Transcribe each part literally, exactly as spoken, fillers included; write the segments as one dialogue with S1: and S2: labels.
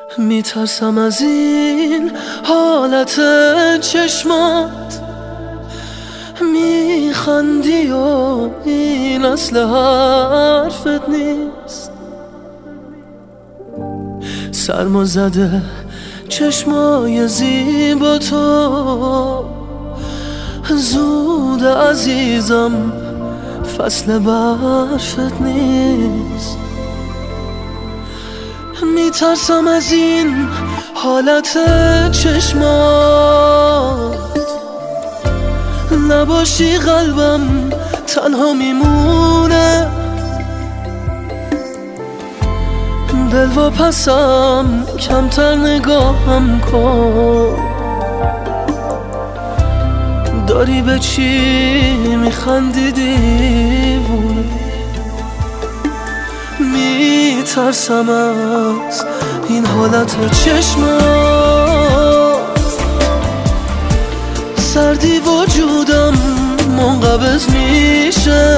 S1: میترسم از این حالت چشمات، میخندی و این اصل حرفت نیست. سرما زده چشمای زیبا تو، زود عزیزم فصل برفت نیست. میترسم از این حالت چشمات، نباشی قلبم تنها میمونه. دل و پسم کمتر نگاهم کن، داری به چی میخندی دیوونه؟ میترسم از این حالت چشمات، سردی وجودم منقبض میشه.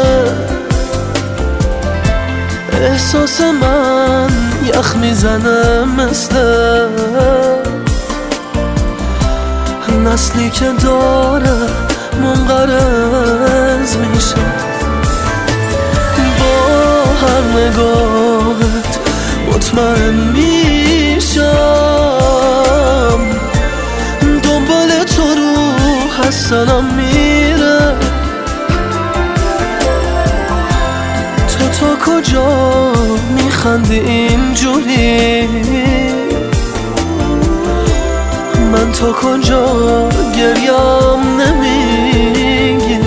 S1: احساس من یخ میزنه مثل نسلی که داره منقرض میشه. با هر نگاهت مطمئن میشم، دنبال تو رو حسنم میره. تو تا کجا میخندی اینجوری؟ من تا کجا گریم نمیگی؟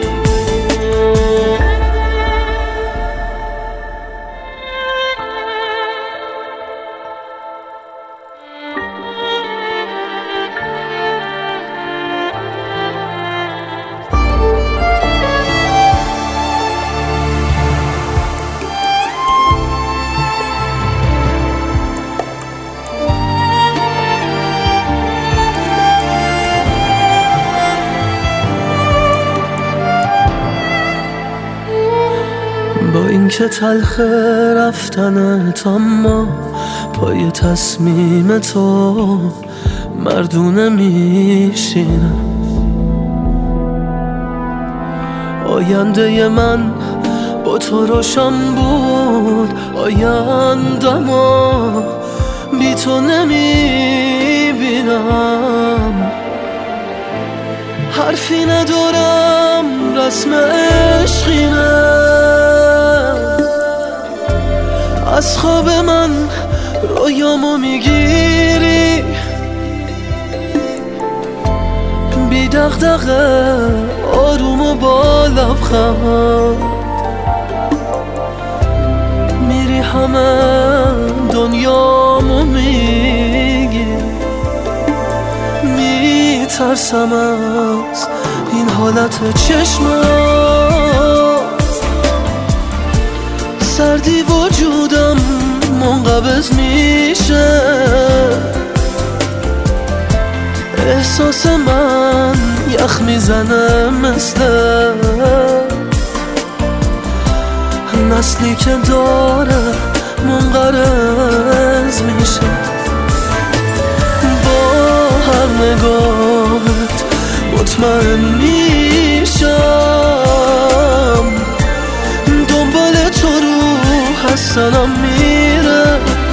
S1: با اینکه تلخ رفتنت، اما پای تصمیم تو مردونه میشینم. آینده من با تو روشن بود، آینده‌مو بی تو نمیبینم. حرفی ندارم، رسم عشقینه. از خواب من رویامو میگیری، بی دغدغه آروم و با لبخند میری همه دنیامو میگی. میترسم از این حالت چشمات، سردی وجودم منقبض میشه. احساس من یخ میزنه مثل نسلی که داره منقرض میشه. با هر نگاهت مطمئن میشم، دنبال تو رو حسنم میره.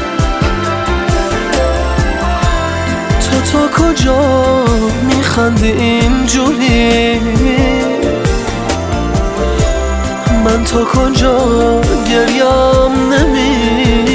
S1: تو تا کجا میخندی اینجوری؟ من تا کجا گریم نمیگی؟